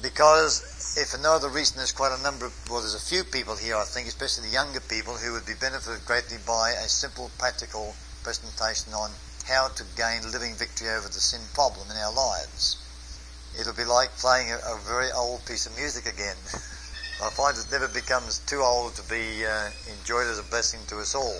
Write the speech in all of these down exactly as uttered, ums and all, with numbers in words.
because if for no other reason, there's quite a number of, well, there's a few people here, I think, especially the younger people, who would be benefited greatly by a simple, practical presentation on how to gain living victory over the sin problem in our lives. It'll be like playing a, a very old piece of music again. I find it never becomes too old to be uh, enjoyed as a blessing to us all.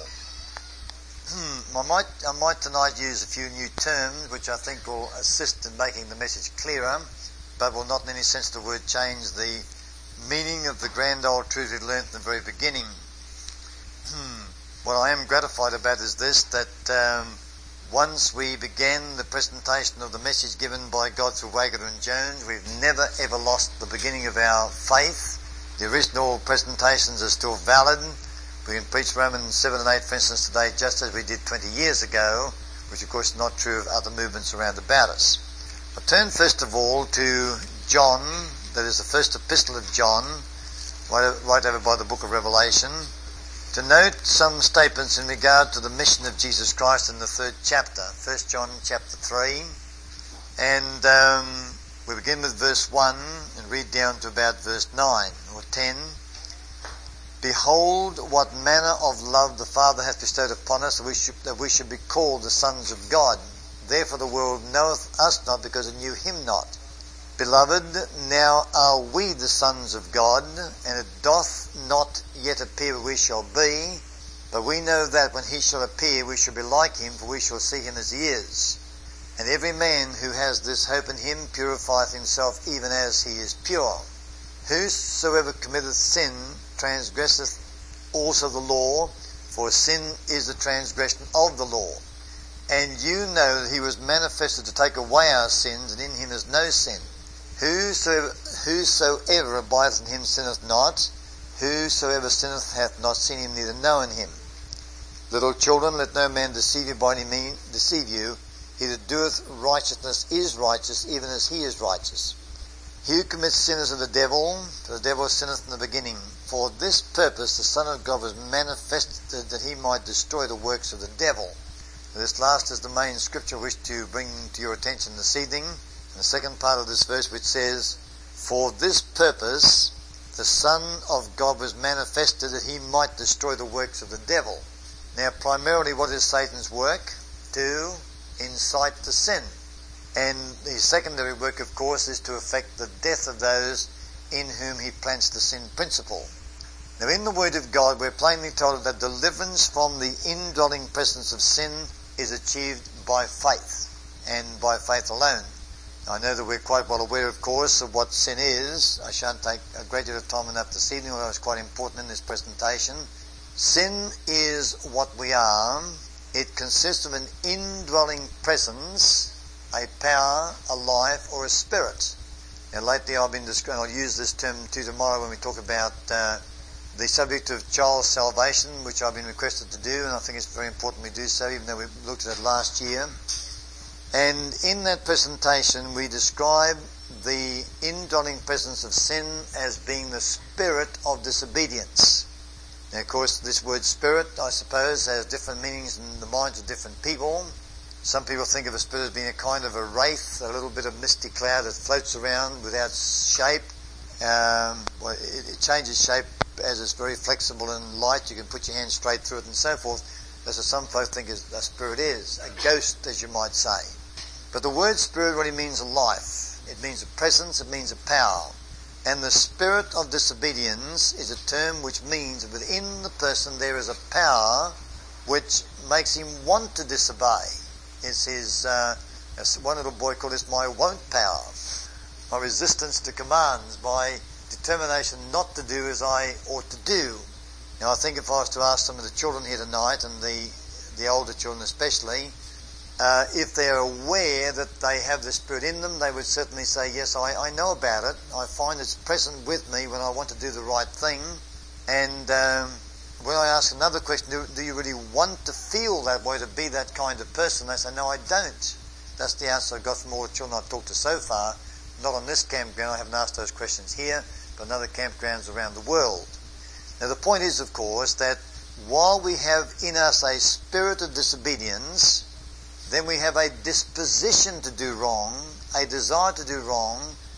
Hmm, I might, I might tonight use a few new terms which I think will assist in making the message clearer, but will not in any sense of the word change the meaning of the grand old truth we learnt in the very beginning. Hmm. What I am gratified about is this, that um, once we began the presentation of the message given by God through Wager and Jones, we've never ever lost the beginning of our faith. The original presentations are still valid. We can preach Romans seven and eight, for instance, today, just as we did twenty years ago, which of course is not true of other movements around about us. I turn first of all to John, that is the first epistle of John, right, right over by the book of Revelation, to note some statements in regard to the mission of Jesus Christ in the third chapter, First John chapter three, and um, we begin with verse one and read down to about verse nine or ten. Behold, what manner of love the Father hath bestowed upon us, that we should, that we should be called the sons of God. Therefore the world knoweth us not, because it knew him not. Beloved, now are we the sons of God, and it doth not yet appear what we shall be, but we know that when he shall appear we shall be like him, for we shall see him as he is. And every man who has this hope in him purifieth himself even as he is pure. Whosoever committeth sin transgresseth also the law, for sin is the transgression of the law. And you know that he was manifested to take away our sins, and in him is no sin. Whosoever, whosoever abideth in him sinneth not. Whosoever sinneth hath not seen him, neither known him. Little children, let no man deceive you by any means, deceive you. He that doeth righteousness is righteous, even as he is righteous. He who commits sin is of the devil, for the devil sinneth in the beginning. For this purpose the Son of God was manifested, that he might destroy the works of the devil. This last is the main scripture I wish to bring to your attention this evening. The second part of this verse, which says, for this purpose the Son of God was manifested, that he might destroy the works of the devil. Now, primarily, what is Satan's work? To incite to sin. And the secondary work, of course, is to effect the death of those in whom he plants the sin principle. Now, in the Word of God, we're plainly told that deliverance from the indwelling presence of sin is achieved by faith, and by faith alone. I know that we're quite well aware, of course, of what sin is. I shan't take a great deal of time on that this evening, although it's quite important in this presentation. Sin is what we are. It consists of an indwelling presence, a power, a life, or a spirit. Now, lately I've been describing, I'll use this term too tomorrow when we talk about uh, the subject of child salvation, which I've been requested to do, and I think it's very important we do so, even though we looked at it last year. And in that presentation we describe the indwelling presence of sin as being the spirit of disobedience. Now, of course, this word spirit, I suppose, has different meanings in the minds of different people. Some people think of a spirit as being a kind of a wraith, a little bit of misty cloud that floats around without shape. Um, well, it, it changes shape as it's very flexible and light. You can put your hand straight through it and so forth. That's what some folk think is, a spirit is, a ghost, as you might say. But the word spirit really means a life. It means a presence, it means a power. And the spirit of disobedience is a term which means that within the person there is a power which makes him want to disobey. It's his, uh, as one little boy called this, my won't power, my resistance to commands, my determination not to do as I ought to do. Now, I think if I was to ask some of the children here tonight, and the, the older children especially, uh, if they're aware that they have the Spirit in them, they would certainly say, yes, I, I know about it. I find it's present with me when I want to do the right thing. And um, when I ask another question, do, do you really want to feel that way, to be that kind of person? They say, no, I don't. That's the answer I've got from all the children I've talked to so far. Not on this campground, I haven't asked those questions here, but in other campgrounds around the world. Now, the point is, of course, that while we have in us a spirit of disobedience, then we have a disposition to do wrong, a desire to do wrong,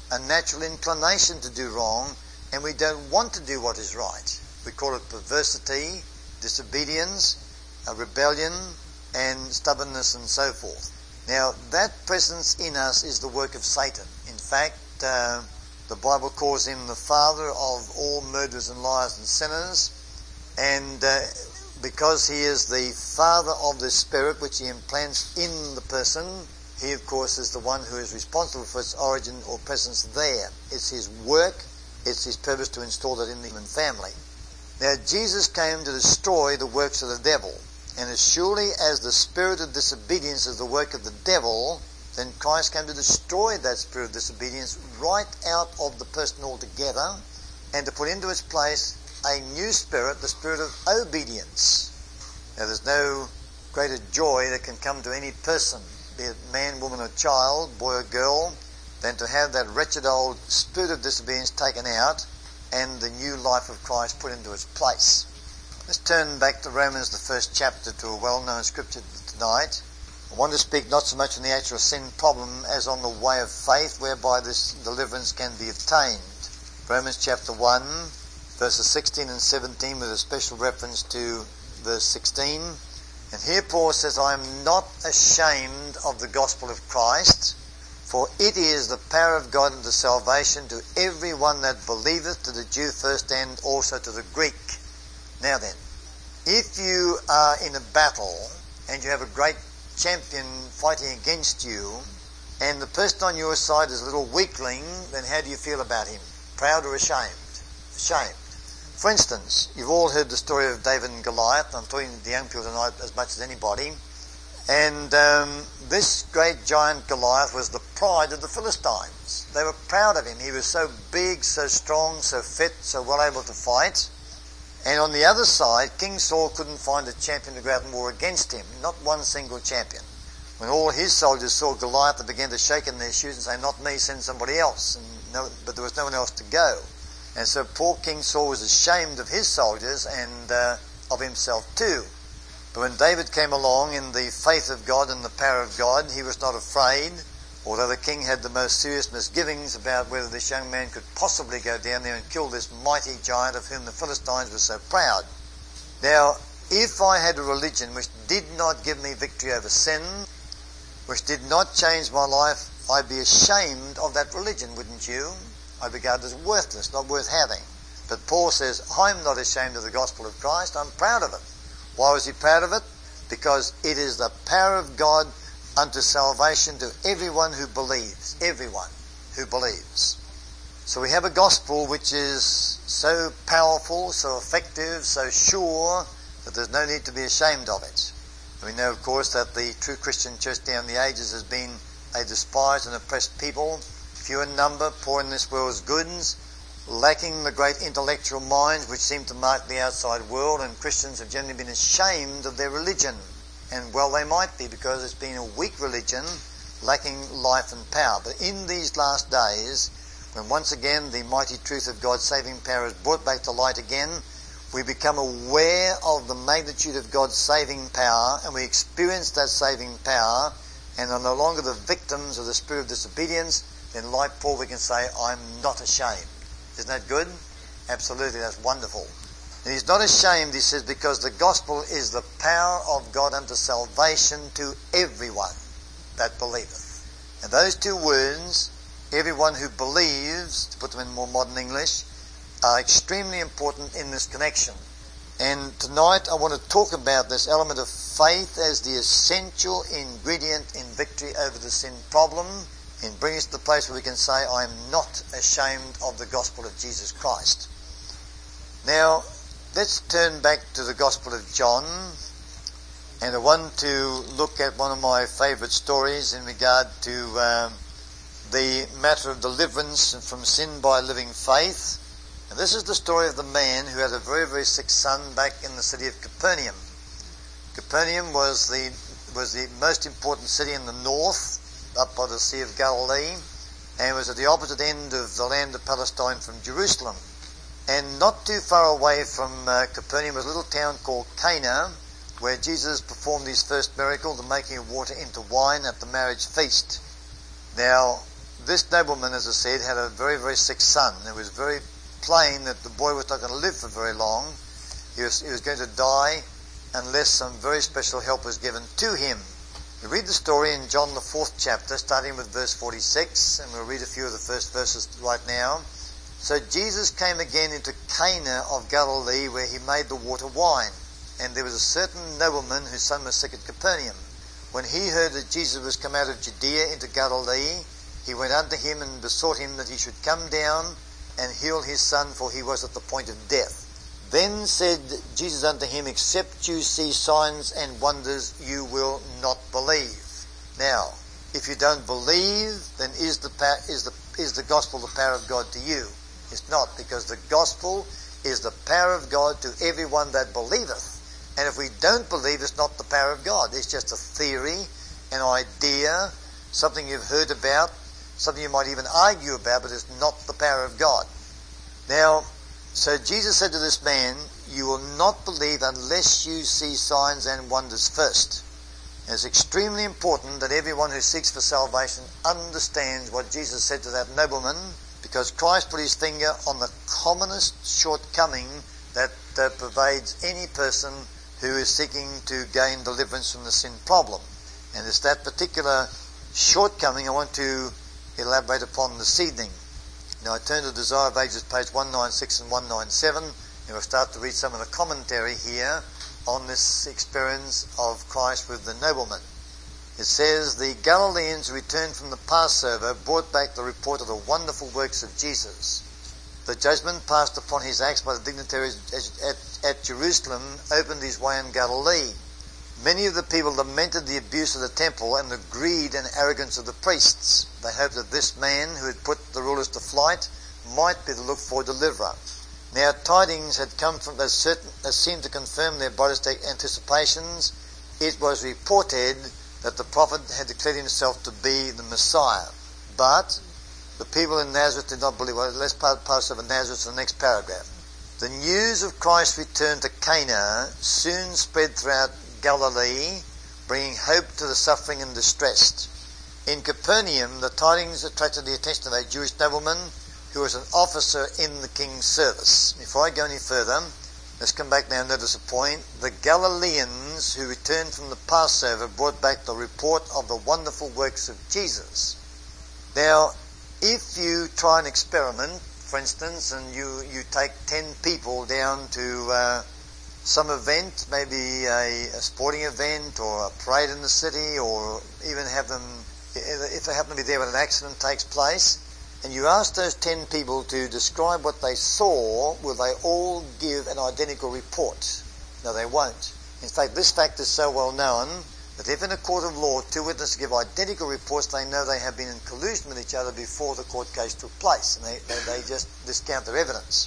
a natural inclination to do wrong, and we don't want to do what is right. We call it perversity, disobedience, a rebellion, and stubbornness, and so forth. Now, that presence in us is the work of Satan. In fact, uh, the Bible calls him the father of all murderers and liars and sinners, and uh, because he is the father of the spirit which he implants in the person, he of course is the one who is responsible for its origin or presence there. It's his work, it's his purpose to install it in the human family. Now, Jesus came to destroy the works of the devil, and as surely as the spirit of disobedience is the work of the devil, then Christ came to destroy that spirit of disobedience right out of the person altogether, and to put into its place a new spirit, the spirit of obedience. Now, there's no greater joy that can come to any person, be it man, woman or child, boy or girl, than to have that wretched old spirit of disobedience taken out and the new life of Christ put into its place. Let's turn back to Romans, the first chapter, to a well-known scripture tonight. I want to speak not so much on the actual sin problem as on the way of faith whereby this deliverance can be obtained. Romans chapter one, verses sixteen and seventeen, with a special reference to verse sixteen. And here Paul says, I am not ashamed of the gospel of Christ, for it is the power of God unto salvation to every one that believeth, to the Jew first and also to the Greek. Now then, if you are in a battle and you have a great champion fighting against you, and the person on your side is a little weakling, then how do you feel about him? Proud or ashamed? Ashamed. For instance, you've all heard the story of David and Goliath. I'm talking to the young people tonight as much as anybody. And um, this great giant Goliath was the pride of the Philistines. They were proud of him. He was so big, so strong, so fit, so well able to fight. And on the other side, King Saul couldn't find a champion to go out and war against him. Not one single champion. When all his soldiers saw Goliath, they began to shake in their shoes and say, not me, send somebody else. And no, but there was no one else to go. And so poor King Saul was ashamed of his soldiers and uh, of himself too. But when David came along in the faith of God and the power of God, he was not afraid, although the king had the most serious misgivings about whether this young man could possibly go down there and kill this mighty giant of whom the Philistines were so proud. Now, if I had a religion which did not give me victory over sin, which did not change my life, I'd be ashamed of that religion, wouldn't you? I'd regard it as worthless, not worth having. But Paul says, I'm not ashamed of the gospel of Christ, I'm proud of it. Why was he proud of it? Because it is the power of God unto salvation to everyone who believes. Everyone who believes. So we have a gospel which is so powerful, so effective, so sure, that there's no need to be ashamed of it. And we know, of course, that the true Christian church down the ages has been a despised and oppressed people, few in number, poor in this world's goods, lacking the great intellectual minds which seem to mark the outside world, and Christians have generally been ashamed of their religion. And well, they might be, because it's been a weak religion, lacking life and power. But in these last days, when once again the mighty truth of God's saving power is brought back to light again, we become aware of the magnitude of God's saving power, and we experience that saving power, and are no longer the victims of the spirit of disobedience. Then, like Paul, we can say, I'm not ashamed. Isn't that good? Absolutely, that's wonderful. And he's not ashamed, he says, because the gospel is the power of God unto salvation to everyone that believeth. And those two words, everyone who believes, to put them in more modern English, are extremely important in this connection. And tonight I want to talk about this element of faith as the essential ingredient in victory over the sin problem, in bringing us to the place where we can say, I am not ashamed of the gospel of Jesus Christ. Now, let's turn back to the Gospel of John, and I want to look at one of my favourite stories in regard to um, the matter of deliverance from sin by living faith. And this is the story of the man who had a very, very sick son back in the city of Capernaum. Capernaum was the was the most important city in the north, up by the Sea of Galilee, and was at the opposite end of the land of Palestine from Jerusalem. And not too far away from uh, Capernaum was a little town called Cana, where Jesus performed his first miracle, the making of water into wine at the marriage feast. Now, this nobleman, as I said, had a very, very sick son. It was very plain that the boy was not going to live for very long. He was, he was going to die unless some very special help was given to him. We read the story in John the fourth chapter, starting with verse forty-six, and we'll read a few of the first verses right now. So Jesus came again into Cana of Galilee, where he made the water wine. And there was a certain nobleman whose son was sick at Capernaum. When he heard that Jesus was come out of Judea into Galilee, he went unto him and besought him that he should come down and heal his son, for he was at the point of death. Then said Jesus unto him, except you see signs and wonders, you will not believe. Now, if you don't believe, then is the is the is the gospel the power of God to you? It's not, because the gospel is the power of God to everyone that believeth. And if we don't believe, it's not the power of God. It's just a theory, an idea, something you've heard about, something you might even argue about, but it's not the power of God. Now, so Jesus said to this man, you will not believe unless you see signs and wonders first. And it's extremely important that everyone who seeks for salvation understands what Jesus said to that nobleman, because Christ put his finger on the commonest shortcoming that uh, pervades any person who is seeking to gain deliverance from the sin problem. And it's that particular shortcoming I want to elaborate upon this evening. Now I turn to Desire of Ages, page one ninety-six and one ninety-seven, and we'll start to read some of the commentary here on this experience of Christ with the nobleman. It says, the Galileans returned from the Passover, brought back the report of the wonderful works of Jesus. The judgment passed upon his acts by the dignitaries at, at Jerusalem opened his way in Galilee. Many of the people lamented the abuse of the temple and the greed and arrogance of the priests. They hoped that this man, who had put the rulers to flight, might be the looked-for deliverer. Now tidings had come from that, certain, that seemed to confirm their brightest anticipations. It was reported that the prophet had declared himself to be the Messiah. But the people in Nazareth did not believe. Well, let's pass over Nazareth to the next paragraph. The news of Christ's return to Cana soon spread throughout Galilee, bringing hope to the suffering and distressed. In Capernaum, the tidings attracted the attention of a Jewish nobleman who was an officer in the king's service. Before I go any further, let's come back now and notice a point. The Galileans who returned from the Passover brought back the report of the wonderful works of Jesus. Now, if you try an experiment, for instance, and you, you take ten people down to uh, some event, maybe a, a sporting event or a parade in the city, or even have them, if they happen to be there when an accident takes place, and you ask those ten people to describe what they saw, will they all give an identical report? No, they won't. In fact, this fact is so well known that if in a court of law two witnesses give identical reports, they know they have been in collusion with each other before the court case took place, and they, they, they just discount their evidence.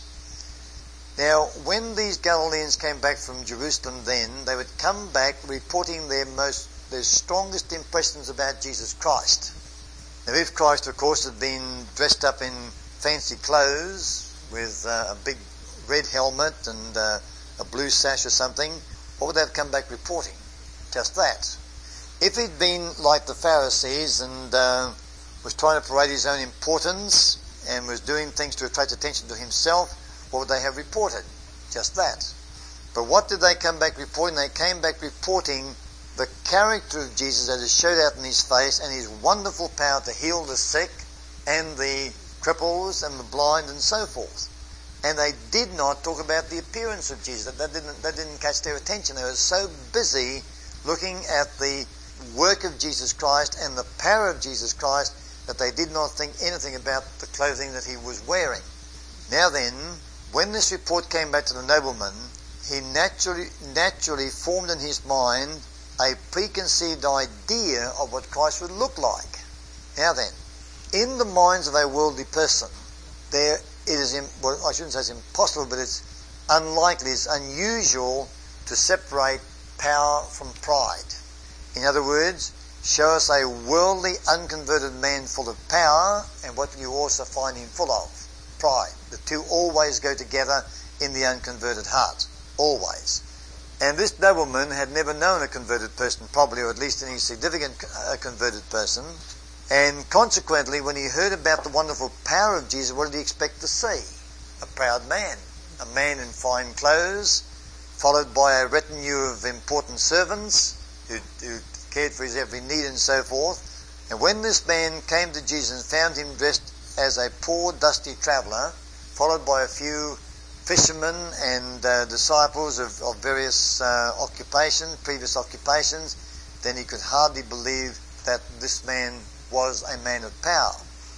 Now, when these Galileans came back from Jerusalem then, they would come back reporting their most, their strongest impressions about Jesus Christ. Now, if Christ, of course, had been dressed up in fancy clothes with uh, a big red helmet and uh, a blue sash or something, what would they have come back reporting? Just that. If he'd been like the Pharisees and uh, was trying to parade his own importance and was doing things to attract attention to himself, what would they have reported? Just that. But what did they come back reporting? They came back reporting the character of Jesus as it showed out in his face, and his wonderful power to heal the sick and the cripples and the blind and so forth. And they did not talk about the appearance of Jesus. That didn't, that didn't catch their attention. They were so busy looking at the work of Jesus Christ and the power of Jesus Christ that they did not think anything about the clothing that he was wearing. Now then, when this report came back to the nobleman, he naturally, naturally formed in his mind a preconceived idea of what Christ would look like. Now then, in the minds of a worldly person, there it is, well, I shouldn't say it's impossible, but it's unlikely, it's unusual to separate power from pride. In other words, show us a worldly, unconverted man full of power, and what you also find him full of? Pride. The two always go together in the unconverted heart. Always. And this nobleman had never known a converted person, probably, or at least any significant uh, converted person. And consequently, when he heard about the wonderful power of Jesus, what did he expect to see? A proud man. A man in fine clothes, followed by a retinue of important servants who, who cared for his every need and so forth. And when this man came to Jesus and found him dressed as a poor, dusty traveller, followed by a few fishermen and uh, disciples of, of various uh, occupations, previous occupations, then he could hardly believe that this man was a man of power.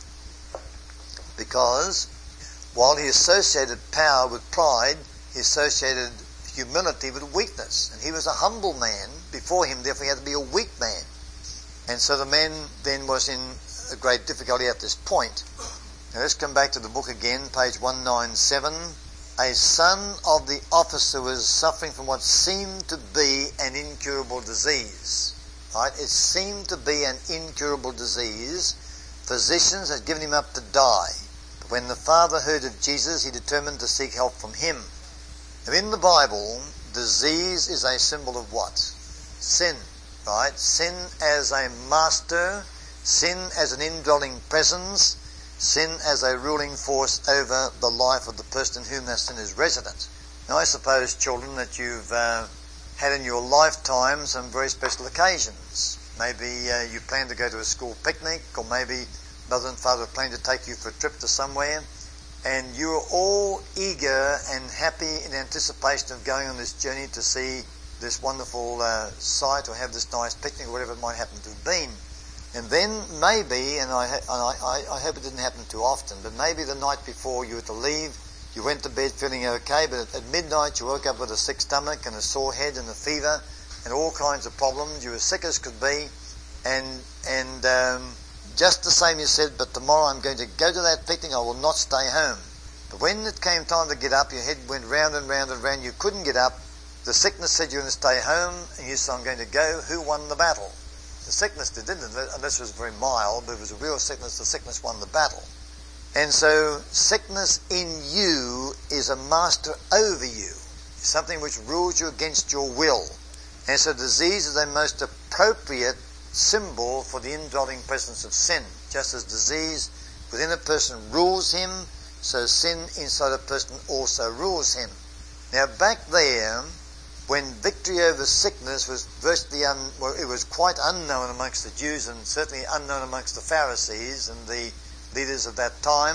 Because while he associated power with pride, he associated humility with weakness. And he was a humble man. Before him, therefore, he had to be a weak man. And so the man then was in a great difficulty at this point. Now let's come back to the book again, page one ninety-seven. A son of the officer was suffering from what seemed to be an incurable disease. Right? It seemed to be an incurable disease. Physicians had given him up to die. But when the father heard of Jesus, he determined to seek help from him. Now in the Bible, disease is a symbol of what? Sin. Right? Sin as a master, sin as an indwelling presence, sin as a ruling force over the life of the person in whom that sin is resident. Now I suppose, children, that you've uh, had in your lifetime some very special occasions. Maybe uh, you plan to go to a school picnic, or maybe mother and father plan to take you for a trip to somewhere, and you're all eager and happy in anticipation of going on this journey to see this wonderful uh, sight or have this nice picnic or whatever it might happen to have been. And then maybe, and, I, and I, I hope it didn't happen too often, but maybe the night before you were to leave, you went to bed feeling okay, but at, at midnight you woke up with a sick stomach and a sore head and a fever and all kinds of problems. You were sick as could be, and and um, just the same you said, but tomorrow I'm going to go to that picnic, I will not stay home. But when it came time to get up, your head went round and round and round, you couldn't get up. The sickness said you're going to stay home, and you said, I'm going to go. Who won the battle? The sickness did, didn't it? Unless it was very mild, but it was a real sickness, the sickness won the battle. And so, sickness in you is a master over you. It's something which rules you against your will. And so disease is a most appropriate symbol for the indwelling presence of sin. Just as disease within a person rules him, so sin inside a person also rules him. Now back there, when victory over sickness was virtually, un, well, it was quite unknown amongst the Jews and certainly unknown amongst the Pharisees and the leaders of that time,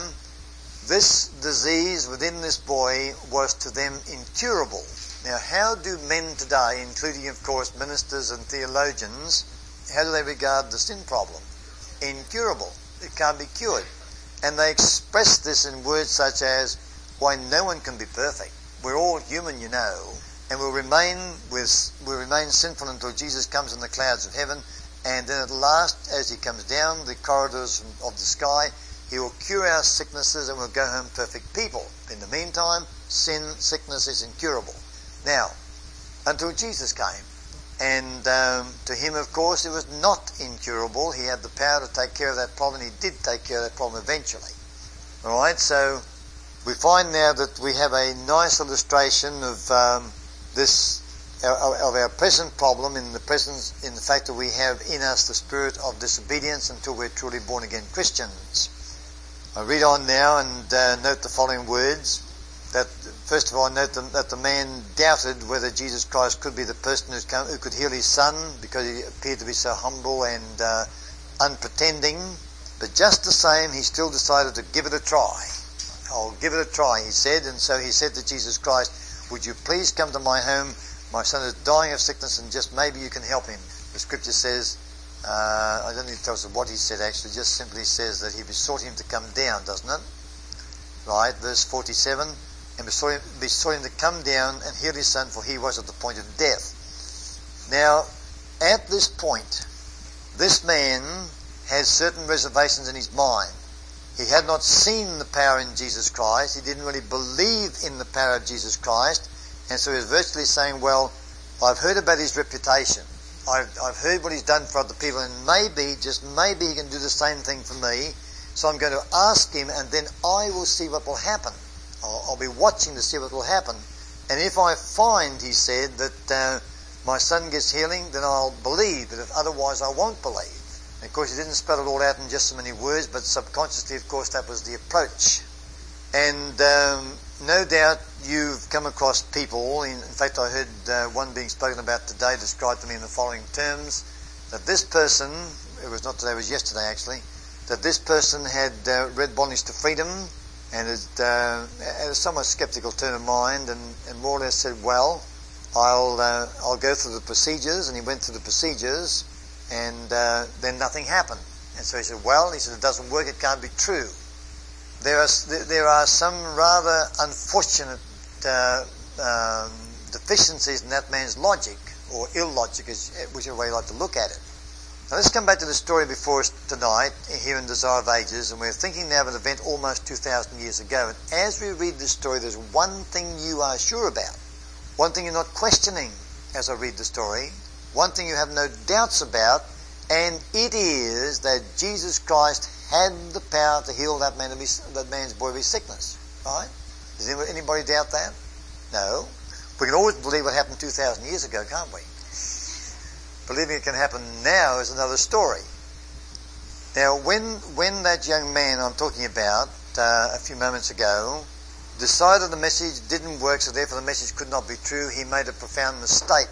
this disease within this boy was to them incurable. Now how do men today, including of course ministers and theologians, how do they regard the sin problem? Incurable. It can't be cured. And they express this in words such as, why, no one can be perfect. We're all human, you know, and we'll remain with we'll remain sinful until Jesus comes in the clouds of heaven, and then at last, as he comes down the corridors of the sky, he will cure our sicknesses and we'll go home perfect people. In the meantime, sin, sickness is incurable. Now, until Jesus came, and um, to him, of course, it was not incurable. He had the power to take care of that problem. He did take care of that problem eventually. All right, so we find now that we have a nice illustration of um, this, of our present problem in the presence, in the fact that we have in us the spirit of disobedience until we're truly born again Christians. I read on now and uh, note the following words. That first of all, note that the man doubted whether Jesus Christ could be the person who's come, who could heal his son, because he appeared to be so humble and uh, unpretending. But just the same, he still decided to give it a try. I'll give it a try, he said. And so he said to Jesus Christ, would you please come to my home? My son is dying of sickness and just maybe you can help him. The scripture says, uh, I don't need to tell us what he said actually, just simply says that he besought him to come down, doesn't it? Right, verse forty-seven. And besought him, besought him to come down and heal his son, for he was at the point of death. Now, at this point, this man has certain reservations in his mind. He had not seen the power in Jesus Christ. He didn't really believe in the power of Jesus Christ. And so he was virtually saying, well, I've heard about his reputation. I've, I've heard what he's done for other people, and maybe, just maybe he can do the same thing for me. So I'm going to ask him, and then I will see what will happen. I'll, I'll be watching to see what will happen. And if I find, he said, that uh, my son gets healing, then I'll believe. But if otherwise, I won't believe. And of course, he didn't spell it all out in just so many words, but subconsciously, of course, that was the approach. And um, no doubt you've come across people, in, in fact I heard uh, one being spoken about today described to me in the following terms, that this person, it was not today, it was yesterday actually, that this person had uh, read Bondage to Freedom and had, uh, had a somewhat sceptical turn of mind and, and more or less said, well, I'll uh, I'll go through the procedures, and he went through the procedures and uh, then nothing happened. And so he said, well, he said, it doesn't work, it can't be true. There are, there are some rather unfortunate uh, um, deficiencies in that man's logic, or illogic, whichever way you like to look at it. Now let's come back to the story before us tonight, here in Desire of Ages, and we're thinking now of an event almost two thousand years ago. And as we read this story, there's one thing you are sure about, one thing you're not questioning as I read the story, one thing you have no doubts about, and it is that Jesus Christ had the power to heal that man, that man's boy of his sickness. Right? Does anybody doubt that? No. We can always believe what happened two thousand years ago, can't we? Believing it can happen now is another story. Now, when when that young man I'm talking about uh, a few moments ago decided the message didn't work, so therefore the message could not be true, he made a profound mistake.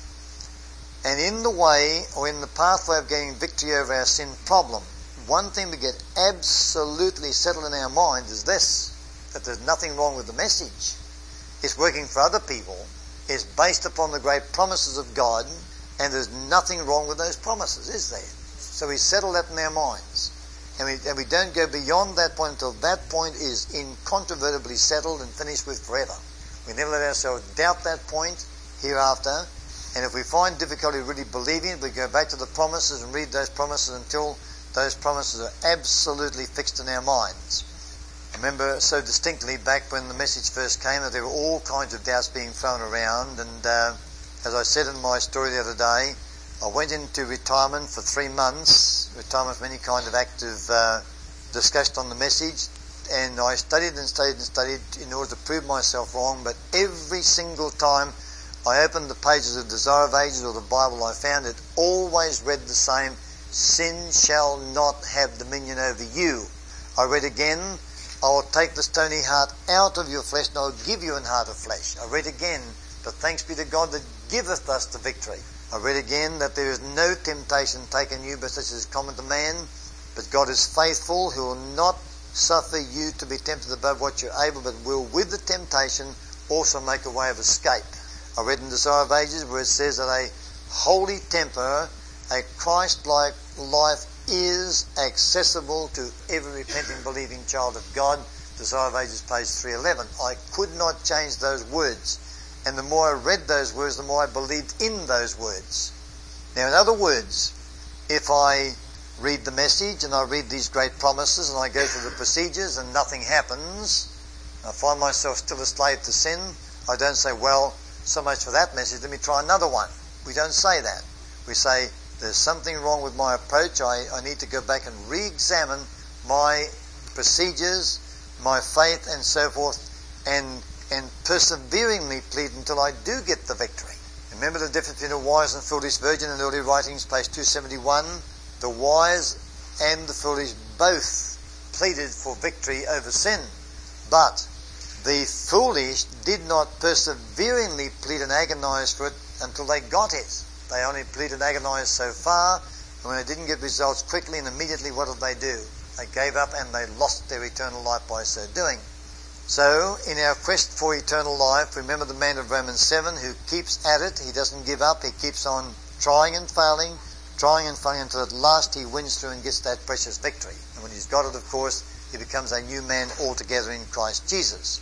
And in the way, or in the pathway of getting victory over our sin problem, one thing we get absolutely settled in our mind is this, that there's nothing wrong with the message. It's working for other people. It's based upon the great promises of God, and there's nothing wrong with those promises, is there? So we settle that in our minds. And we, and we don't go beyond that point until that point is incontrovertibly settled and finished with forever. We never let ourselves doubt that point hereafter. And if we find difficulty really believing it, we go back to the promises and read those promises until those promises are absolutely fixed in our minds. I remember so distinctly back when the message first came that there were all kinds of doubts being thrown around, and uh, as I said in my story the other day, I went into retirement for three months, retirement from any kind of active uh, discussion on the message, and I studied and studied and studied in order to prove myself wrong, but every single time I opened the pages of Desire of Ages or the Bible, I found it always read the same, sin shall not have dominion over you. I read again, I will take the stony heart out of your flesh, and I will give you an heart of flesh. I read again, but thanks be to God that giveth us the victory. I read again that there is no temptation taken you but such as is common to man, but God is faithful, who will not suffer you to be tempted above what you're able, but will with the temptation also make a way of escape. I read in Desire of Ages where it says that a holy temper, a Christ-like life is accessible to every repenting, believing child of God. Desire of Ages, page three eleven. I could not change those words. And the more I read those words, the more I believed in those words. Now, in other words, if I read the message and I read these great promises and I go through the procedures and nothing happens, I find myself still a slave to sin, I don't say, well, so much for that message, let me try another one. We don't say that. We say, there's something wrong with my approach. I, I need to go back and re-examine my procedures, my faith, and so forth, and and perseveringly plead until I do get the victory. Remember the difference between a wise and foolish virgin in early writings, page two seventy-one. The wise and the foolish both pleaded for victory over sin, but the foolish did not perseveringly plead and agonize for it until they got it. They only pleaded and agonized so far, and when they didn't get results quickly and immediately, what did they do? They gave up and they lost their eternal life by so doing. So, in our quest for eternal life, remember the man of Romans seven who keeps at it. He doesn't give up. He keeps on trying and failing, trying and failing until at last he wins through and gets that precious victory. And when he's got it, of course, he becomes a new man altogether in Christ Jesus.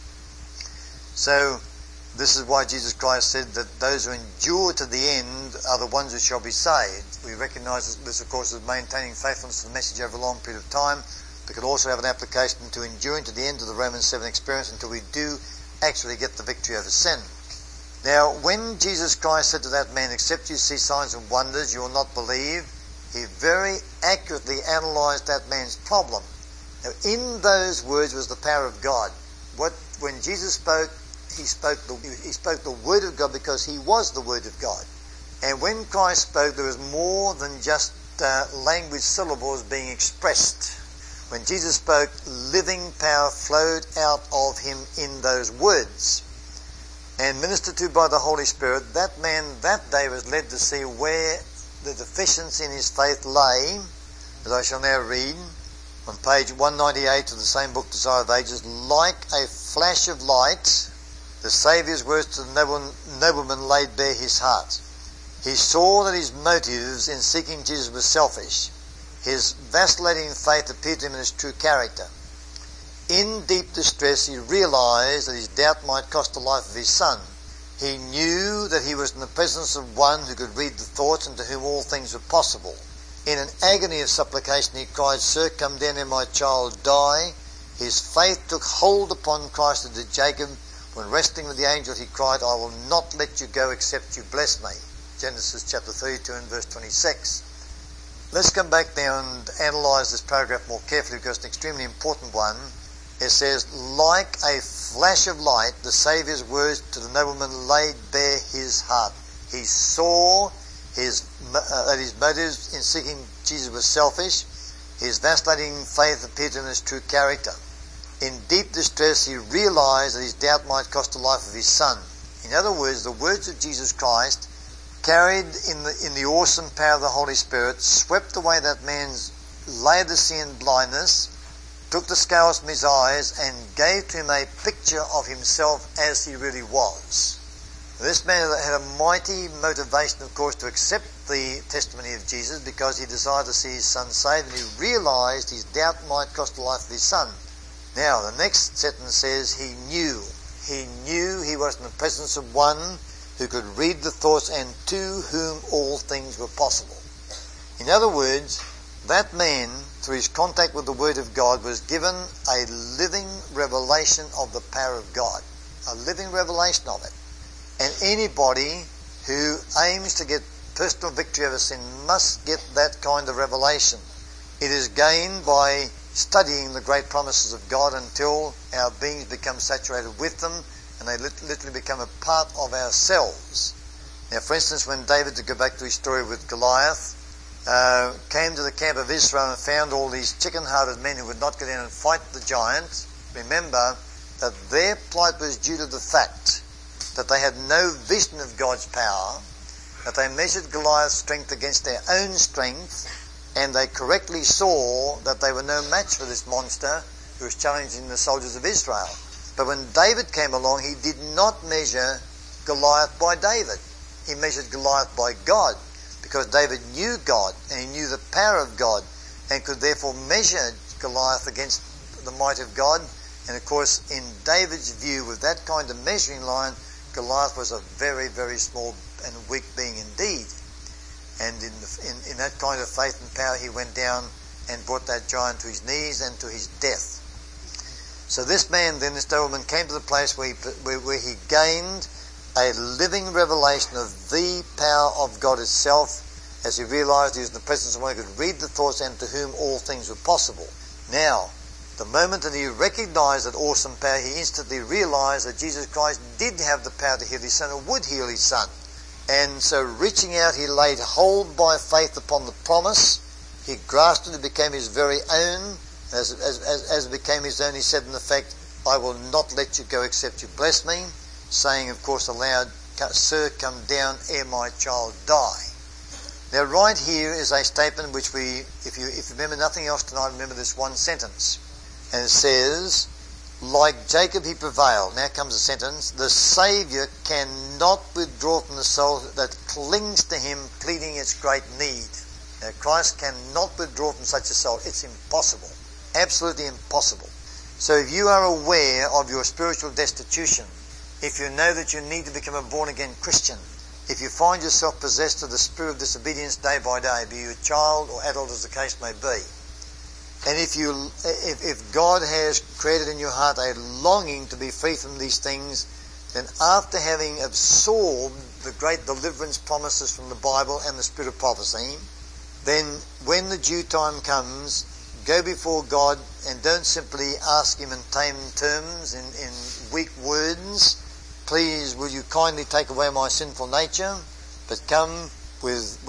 So, this is why Jesus Christ said that those who endure to the end are the ones who shall be saved. We recognize this, of course, as maintaining faithfulness to the message over a long period of time. We could also have an application to enduring to the end of the Romans seven experience until we do actually get the victory over sin. Now, when Jesus Christ said to that man, except you see signs and wonders, you will not believe, he very accurately analysed that man's problem. Now, in those words was the power of God. What, when Jesus spoke, he spoke the, he spoke the Word of God because he was the Word of God. And when Christ spoke, there was more than just uh, language syllables being expressed. When Jesus spoke, living power flowed out of him in those words. And ministered to by the Holy Spirit, that man that day was led to see where the deficiency in his faith lay, as I shall now read, on page one ninety-eight of the same book, Desire of Ages. Like a flash of light, the Saviour's words to the nobleman laid bare his heart. He saw that his motives in seeking Jesus were selfish. His vacillating faith appeared to him in his true character. In deep distress, he realized that his doubt might cost the life of his son. He knew that he was in the presence of one who could read the thoughts and to whom all things were possible. In an agony of supplication, he cried, "Sir, come down and my child die." His faith took hold upon Christ and did Jacob. When wrestling with the angel, he cried, "I will not let you go except you bless me." Genesis chapter thirty-two and verse twenty-six. Let's come back now and analyse this paragraph more carefully because it's an extremely important one. It says, like a flash of light, the Saviour's words to the nobleman laid bare his heart. He saw his, uh, that his motives in seeking Jesus were selfish. His vacillating faith appeared to him in his true character. In deep distress, he realised that his doubt might cost the life of his son. In other words, the words of Jesus Christ, carried in the in the awesome power of the Holy Spirit, swept away that man's Laodicean blindness, took the scales from his eyes, and gave to him a picture of himself as he really was. This man had a mighty motivation, of course, to accept the testimony of Jesus because he desired to see his son saved, and he realised his doubt might cost the life of his son. Now, the next sentence says, he knew. He knew he was in the presence of one who could read the thoughts and to whom all things were possible. In other words, that man, through his contact with the Word of God, was given a living revelation of the power of God. A living revelation of it. And anybody who aims to get personal victory over sin must get that kind of revelation. It is gained by studying the great promises of God until our beings become saturated with them and they literally become a part of ourselves. Now, for instance, when David, to go back to his story with Goliath, uh, came to the camp of Israel and found all these chicken-hearted men who would not get in and fight the giant, remember that their plight was due to the fact that they had no vision of God's power, that they measured Goliath's strength against their own strength, and they correctly saw that they were no match for this monster who was challenging the soldiers of Israel. But when David came along, he did not measure Goliath by David. He measured Goliath by God, because David knew God and he knew the power of God and could therefore measure Goliath against the might of God. And of course, in David's view, with that kind of measuring line, Goliath was a very, very small and weak being indeed. And in, the, in, in that kind of faith and power, he went down and brought that giant to his knees and to his death. So this man then, this nobleman, came to the place where he, where, where he gained a living revelation of the power of God itself, as he realised he was in the presence of one who could read the thoughts and to whom all things were possible. Now, the moment that he recognised that awesome power, he instantly realised that Jesus Christ did have the power to heal his son and would heal his son. And so reaching out, he laid hold by faith upon the promise. He grasped it, it became his very own. As, as, as, as it became his own, he said in effect, "I will not let you go except you bless me," saying, of course, aloud, "Sir, come down ere my child die." Now, right here is a statement which we, if you, if you remember nothing else tonight, remember this one sentence. And it says, "Like Jacob he prevailed." Now comes the sentence, "The Saviour cannot withdraw from the soul that clings to him, pleading its great need." Now, Christ cannot withdraw from such a soul. It's impossible. Absolutely impossible. So if you are aware of your spiritual destitution, if you know that you need to become a born-again Christian, if you find yourself possessed of the spirit of disobedience day by day, be you a child or adult as the case may be, and if you, if, if God has created in your heart a longing to be free from these things, then after having absorbed the great deliverance promises from the Bible and the spirit of prophecy, then when the due time comes, go before God and don't simply ask him in tame terms, in, in weak words, "Please, will you kindly take away my sinful nature?" But come with with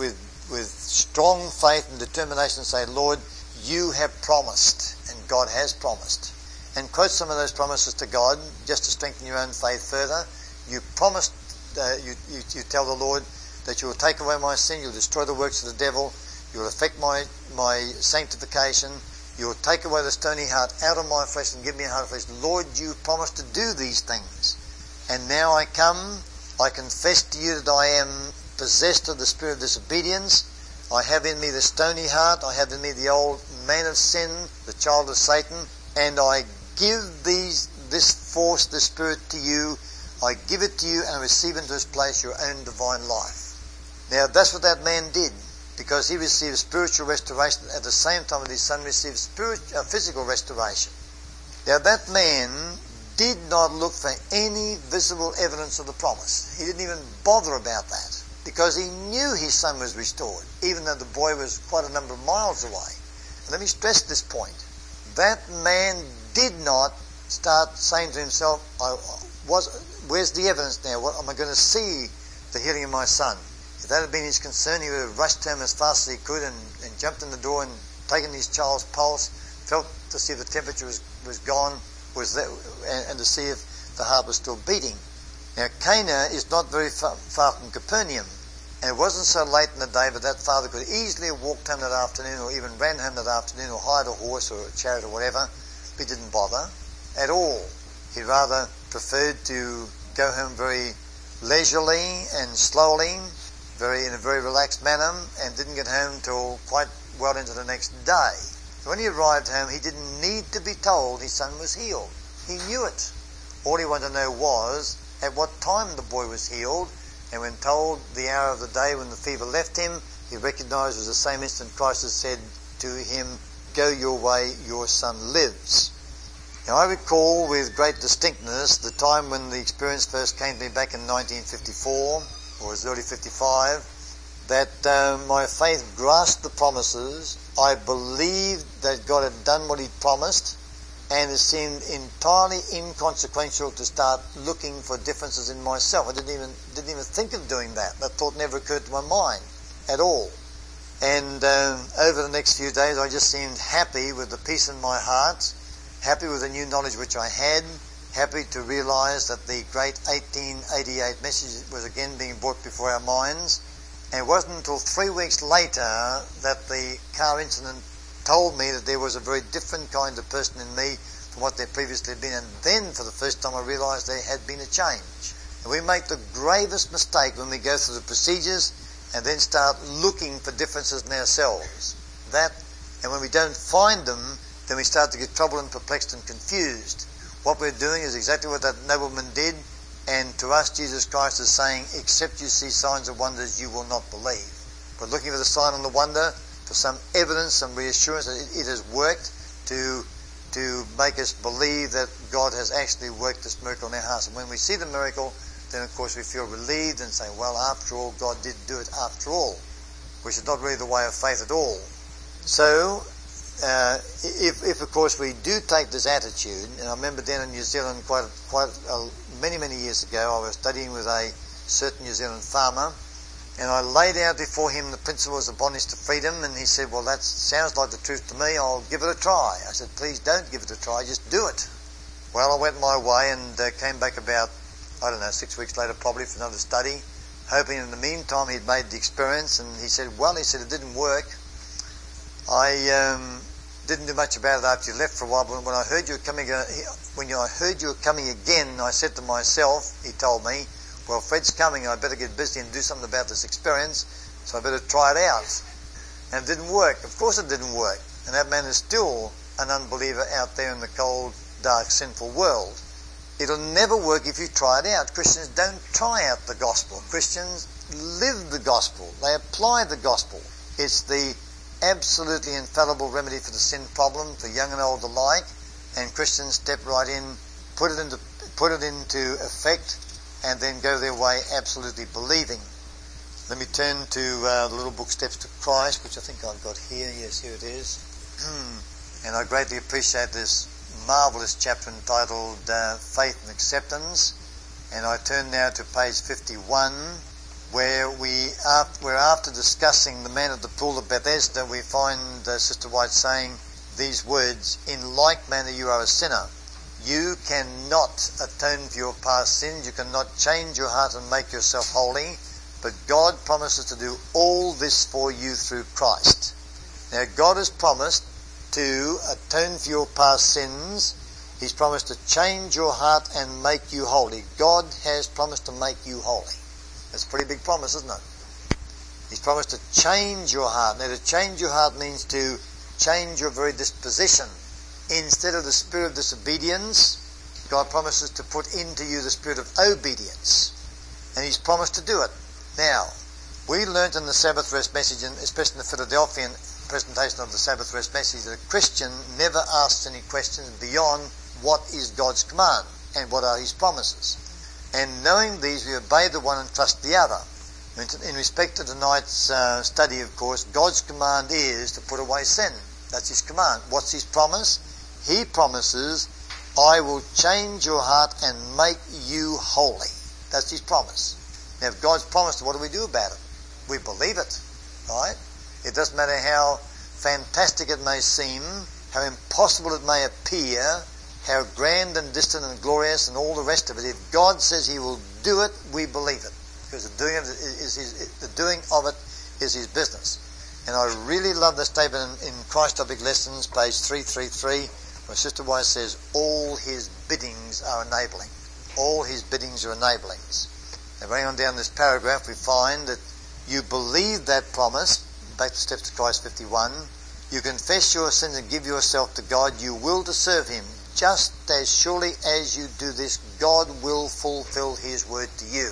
with strong faith and determination say, Lord, you have promised, and God has promised. And quote some of those promises to God, just to strengthen your own faith further. You promised, uh, you, you, you tell the Lord that you will take away my sin, you'll destroy the works of the devil, you will effect my, my sanctification, you will take away the stony heart out of my flesh and give me a heart of flesh. Lord, you promised to do these things. And now I come, I confess to you that I am possessed of the spirit of disobedience. I have in me the stony heart, I have in me the old man of sin, the child of Satan, and I give these this force, this spirit to you. I give it to you and receive into its place your own divine life. Now that's what that man did, because he received spiritual restoration at the same time that his son received spiritual, uh, physical restoration. Now that man did not look for any visible evidence of the promise. He didn't even bother about that, because he knew his son was restored, even though the boy was quite a number of miles away. And let me stress this point. That man did not start saying to himself, I was, where's the evidence now? What am I going to see the healing of my son? If that had been his concern, he would have rushed to him as fast as he could and, and jumped in the door and taken his child's pulse, felt to see if the temperature was, was gone, was that, and, and to see if the heart was still beating. Now, Cana is not very far, far from Capernaum, and it wasn't so late in the day, but that father could easily have walked home that afternoon, or even ran home that afternoon, or hired a horse or a chariot or whatever. He didn't bother at all. He rather preferred to go home very leisurely and slowly, very in a very relaxed manner, and didn't get home till quite well into the next day. So when he arrived home, he didn't need to be told his son was healed. He knew it. All he wanted to know was at what time the boy was healed, and when told the hour of the day when the fever left him, he recognized it was the same instant Christ had said to him, go your way, your son lives. Now I recall with great distinctness the time when the experience first came to me back in nineteen fifty-four, or as early fifty-five, that uh, my faith grasped the promises. I believed that God had done what He'd promised, and it seemed entirely inconsequential to start looking for differences in myself. I didn't even didn't even think of doing that. That thought never occurred to my mind at all. And um, over the next few days, I just seemed happy with the peace in my heart, happy with the new knowledge which I had, happy to realize that the great eighteen eighty-eight message was again being brought before our minds. And it wasn't until three weeks later that the car incident told me that there was a very different kind of person in me from what there previously had been. And then, for the first time, I realized there had been a change. And we make the gravest mistake when we go through the procedures and then start looking for differences in ourselves. That, and when we don't find them, then we start to get troubled and perplexed and confused. What we're doing is exactly what that nobleman did, and to us Jesus Christ is saying, except you see signs and wonders, you will not believe. We're looking for the sign and the wonder, for some evidence, some reassurance that it, it has worked to to make us believe that God has actually worked this miracle in our hearts. And when we see the miracle, then of course we feel relieved and say, well, after all, God did do it after all, which is not really the way of faith at all. So, uh, if, if of course we do take this attitude, and I remember down in New Zealand quite quite uh, many, many years ago, I was studying with a certain New Zealand farmer, and I laid out before him the principles of bondage to freedom, and he said, well, that sounds like the truth to me, I'll give it a try. I said, please don't give it a try, just do it. Well, I went my way and uh, came back about, I don't know, six weeks later probably for another study, hoping in the meantime he'd made the experience, and he said, well, he said, it didn't work. I um, didn't do much about it after you left for a while, but when I heard you were coming, uh, when you, I heard you were coming again, I said to myself, he told me, well, Fred's coming, I better get busy and do something about this experience, so I better try it out. And it didn't work. Of course it didn't work. And that man is still an unbeliever out there in the cold, dark, sinful world. It'll never work if you try it out. Christians don't try out the gospel. Christians live the gospel. They apply the gospel. It's the absolutely infallible remedy for the sin problem, for young and old alike. And Christians step right in, put it into, put it into effect, and then go their way absolutely believing. Let me turn to uh, the little book Steps to Christ, which I think I've got here. Yes, here it is. And I greatly appreciate this marvellous chapter entitled uh, Faith and Acceptance. And I turn now to page fifty-one, where we are, we're after discussing the man at the pool of Bethesda, we find uh, Sister White saying these words, in like manner you are a sinner. You cannot atone for your past sins, you cannot change your heart and make yourself holy, but God promises to do all this for you through Christ. Now God has promised to atone for your past sins. He's promised to change your heart and make you holy. God has promised to make you holy. That's a pretty big promise, isn't it? He's promised to change your heart. Now, to change your heart means to change your very disposition. Instead of the spirit of disobedience, God promises to put into you the spirit of obedience. And He's promised to do it. Now, we learnt in the Sabbath rest message, and especially in the Philadelphian presentation of the Sabbath rest message, that a Christian never asks any questions beyond what is God's command and what are His promises. And knowing these, we obey the one and trust the other. In respect to tonight's uh, study, of course, God's command is to put away sin. That's His command. What's His promise? He promises, I will change your heart and make you holy. That's His promise. Now, if God's promised, what do we do about it? We believe it, right? It doesn't matter how fantastic it may seem, how impossible it may appear, how grand and distant and glorious and all the rest of it. If God says He will do it, we believe it. Because the doing of it is His, the doing of it is His business. And I really love the statement in, in Christ Topic Lessons, page three thirty-three, where Sister Wise says, all His biddings are enabling. All His biddings are enablings. And going on down this paragraph, we find that you believe that promise. Back to Steps to Christ fifty-one. You confess your sins and give yourself to God. You will to serve Him. Just as surely as you do this, God will fulfill His word to you.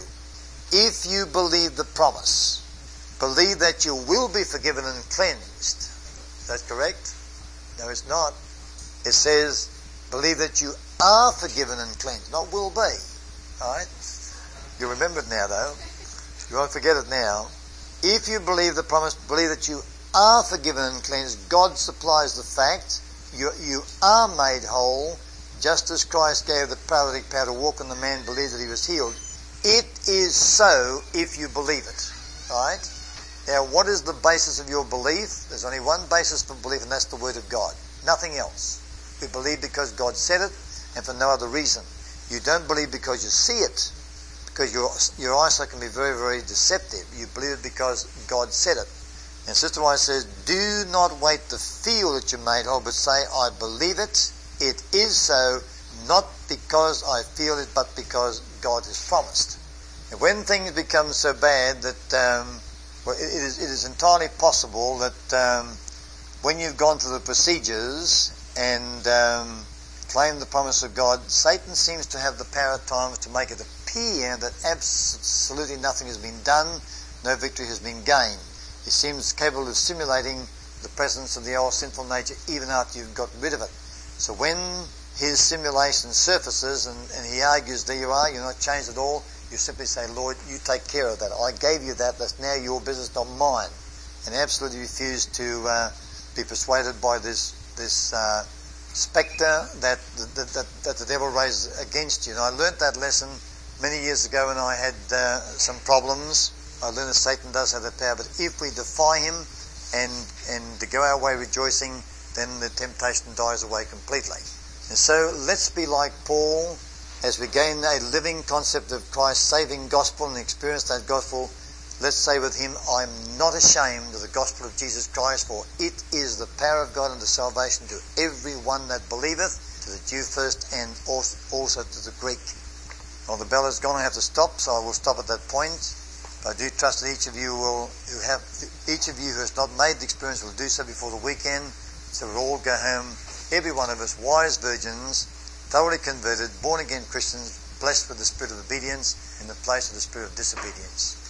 If you believe the promise, believe that you will be forgiven and cleansed. Is that correct? No, it's not. It says, believe that you are forgiven and cleansed, not will be. Alright? You'll remember it now, though. You won't forget it now. If you believe the promise, believe that you are forgiven and cleansed. God supplies the fact. You, you are made whole, just as Christ gave the paralytic power to walk and the man believed that he was healed. It is so if you believe it. Right? Now, what is the basis of your belief? There's only one basis for belief, and that's the Word of God. Nothing else. We believe because God said it, and for no other reason. You don't believe because you see it, because your your eyesight can be very, very deceptive. You believe it because God said it. And Sister Wise says, do not wait to feel that you're made whole, but say, I believe it, it is so, not because I feel it, but because God has promised. And when things become so bad that, um, well, it is, it is entirely possible that um, when you've gone through the procedures and um, claimed the promise of God, Satan seems to have the power at times to make it appear that absolutely nothing has been done, no victory has been gained. He seems capable of simulating the presence of the old sinful nature even after you've got rid of it. So when his simulation surfaces and, and he argues, there you are, you're not changed at all, you simply say, Lord, you take care of that. I gave you that, that's now your business, not mine. And absolutely refuse to uh, be persuaded by this this uh, spectre that, that, that, that the devil raises against you. And I learnt that lesson many years ago when I had uh, some problems. I learned that Satan does have that power, but if we defy him and and to go our way rejoicing, then the temptation dies away completely. And so let's be like Paul as we gain a living concept of Christ's saving gospel and experience that gospel. Let's say with him, I'm not ashamed of the gospel of Jesus Christ, for it is the power of God unto salvation to every one that believeth, to the Jew first and also to the Greek. Well, the bell is gone, I have to stop, so I will stop at that point. I do trust that each of you will, who have, each of you who has not made the experience will do so before the weekend, so we'll all go home, every one of us, wise virgins, thoroughly converted, born-again Christians, blessed with the spirit of obedience in the place of the spirit of disobedience.